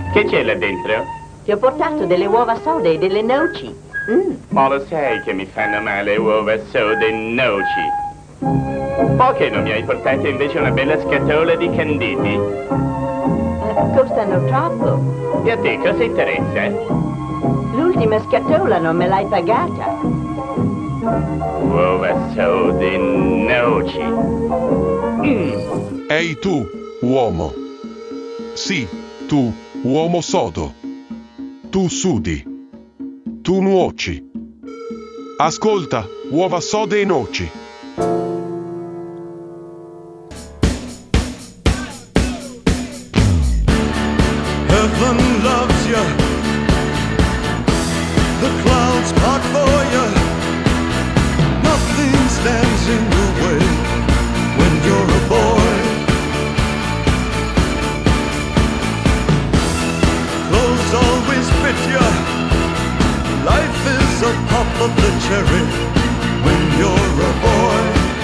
Che c'è là dentro? Ti ho portato delle uova sode e delle noci. Ma lo sai che mi fanno male uova sode e noci? Perché non mi hai portato invece una bella scatola di canditi? Costano troppo. E a te cosa interessa? L'ultima scatola non me l'hai pagata. Uova sode e noci. Ehi tu, uomo. Sì, tu, uomo sodo. Tu sudi. Tu nuoci. Ascolta, uova sode e noci. Heaven loves you. The clouds part for you. Nothing stands in your way when you're a boy. Clothes always fit you. Life is a pop of the cherry when you're a boy.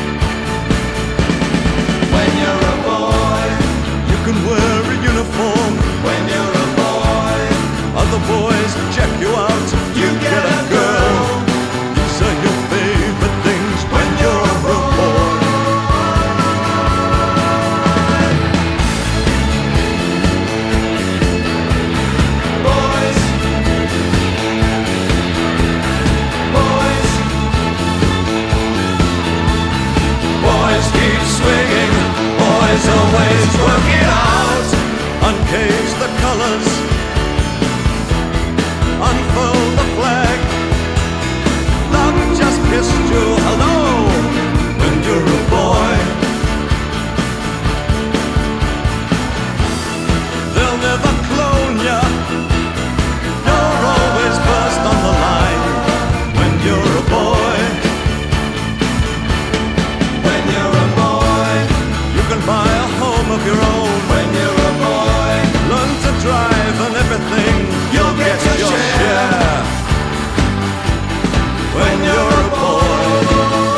When you're a boy, you can wear a uniform. When you're a boy, other boys check you out. You get a girl. These are your favorite things when you're a boy. Boys, boys, boys keep swinging. Boys always work it out. Uncage the colors, unfurl the flag. Love just kissed you hello when you're a boy. They'll never clone ya. You're always first on the line when you're a boy. When you're a boy, you can buy a home of your own. When you're a boy, learn to drive and everything, you'll get your share. When you're a boy.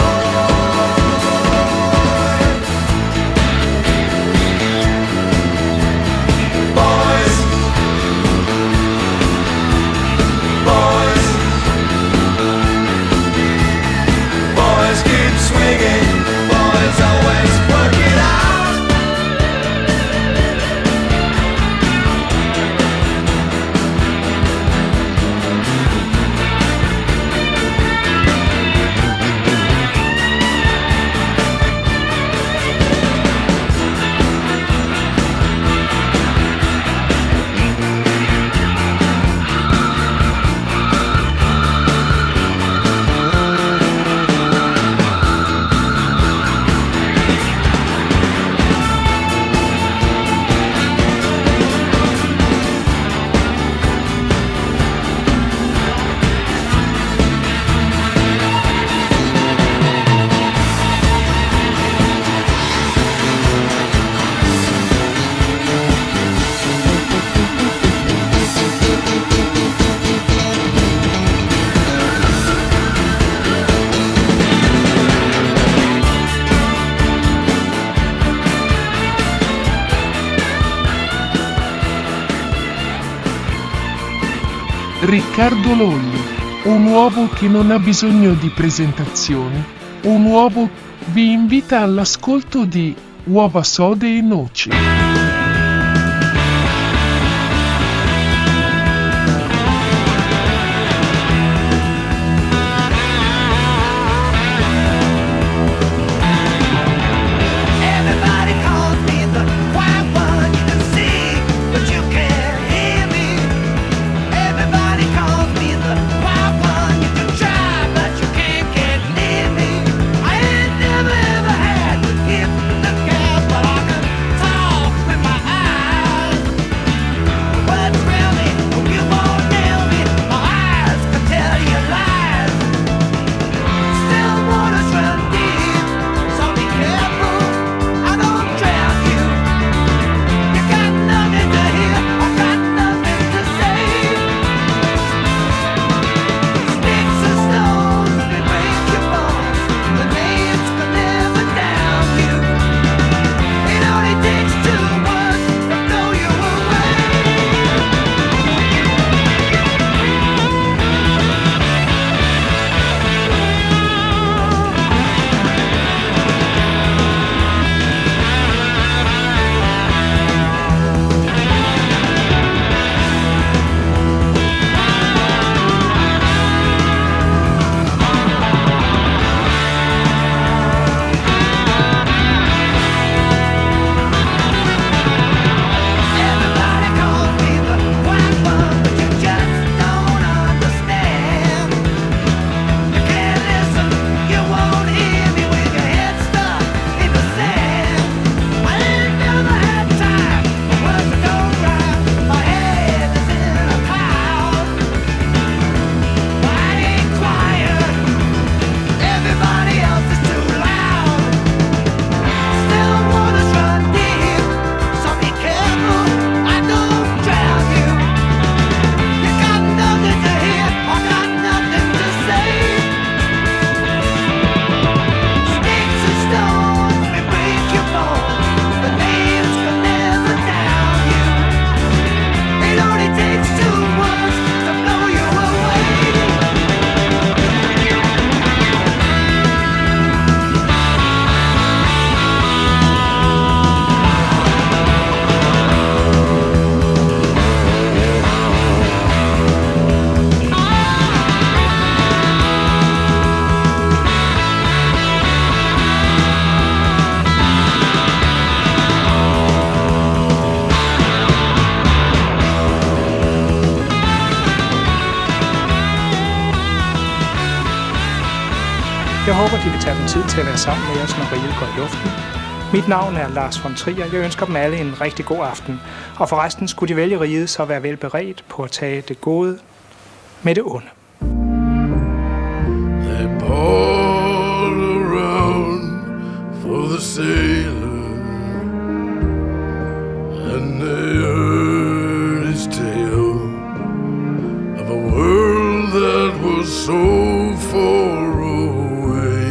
Boys, boys, boys keep swinging. Boys always work it out. Riccardo Lolli, un uovo che non ha bisogno di presentazioni, un uovo vi invita all'ascolto di Uova sode e noci. Talk håber, de vil tage den tid til at være sammen med os, når riget går i luften. Mit navn er Lars von Trier. Jeg ønsker dem alle en rigtig god aften. Og forresten skulle de vælge riget, så være velberedt på at tage det gode med det onde. They poured around for the sailor, and they heard his tale of a world that was so far away,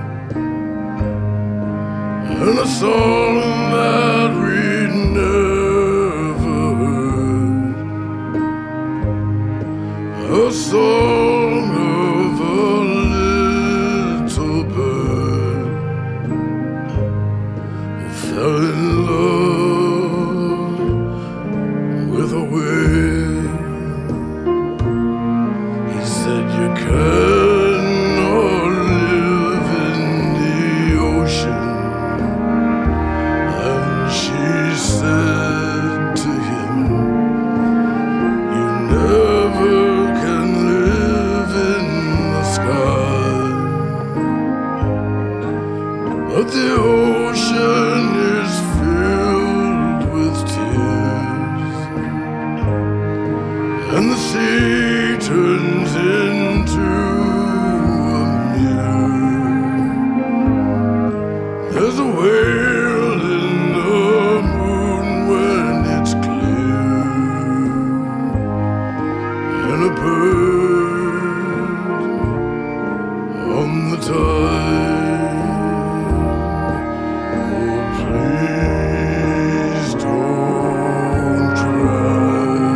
and a song that we'd never heard, a song of a little bird who fell in love with a wave. He said, you cannot live in the ocean. And she said to him, you never can live in the sky. But the ocean is filled with tears, and the sea turns into a mirror. There's a whale in the moon when it's clear, and a bird on the tide. Oh, please don't try.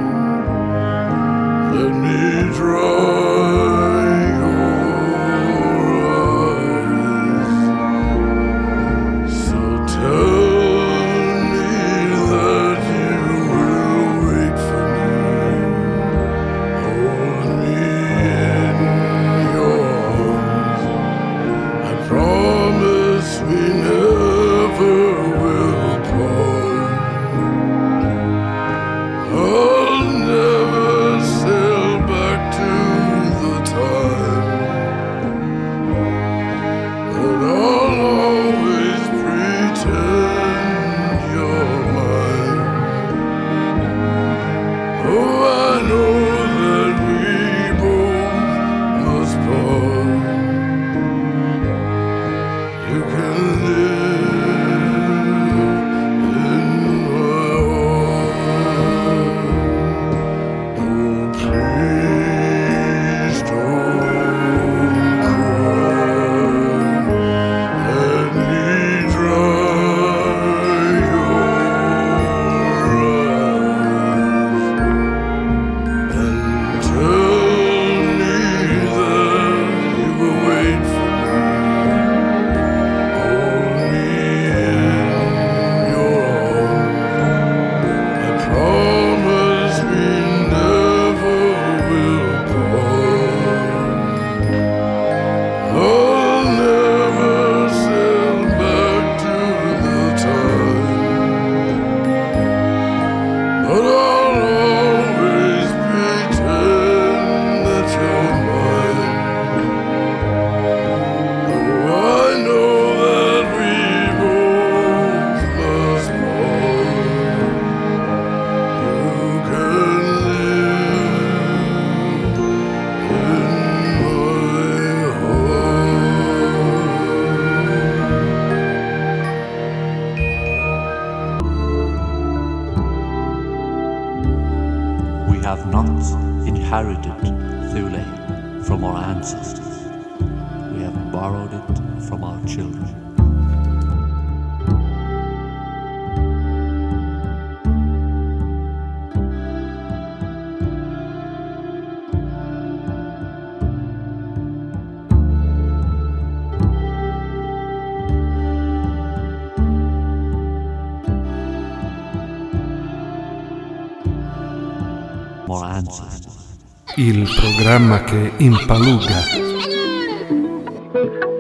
Let me dry your eyes. So tell me that you will wait for me. Hold me in your arms. I promise we never will part. I'll never sail back to the time, but I'll always pretend you're mine. Oh, I know that we both must part. You can live in my heart. Oh, please don't cry. Let me dry your eyes, and tell me that you will wait for me. Hold me in your arms. I promise we never will part. I'll never sail back to the time, but I'll always pretend that you're mine. Oh, I know that we both must part. You can live in my heart. We have not inherited Thule from our ancestors. We have borrowed it from our children. Il programma che impaluga